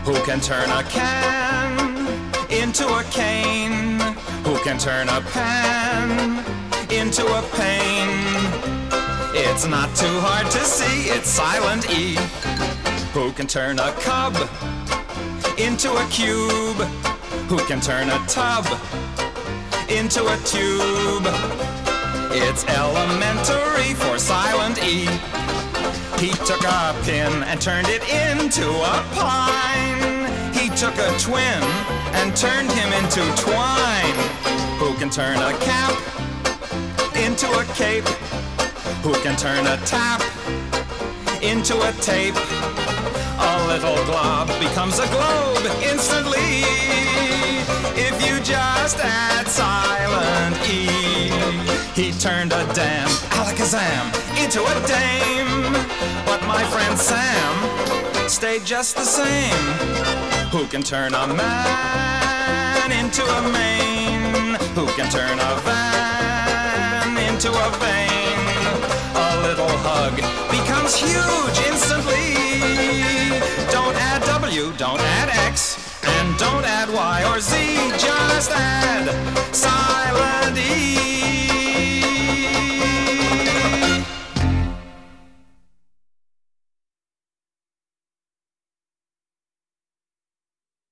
Who can turn a can into a cane? Who can turn a pan into a pain? It's not too hard to see, it's silent E. Who can turn a cub into a cube? Who can turn a tub into a tube? It's elementary for silent E. He took a pin and turned it into a pine. He took a twin and turned him into twine. Who can turn a cap into a cape? Who can turn a tap into a tape? A little glob becomes a globe instantly if you just add silent E. He turned a damn alakazam into a dame, but my friend Sam stayed just the same. Who can turn a man into a mane? Who can turn a van into a vein? A little hug becomes huge instantly. Don't add W, don't add X, and don't add Y or Z, just add silent E.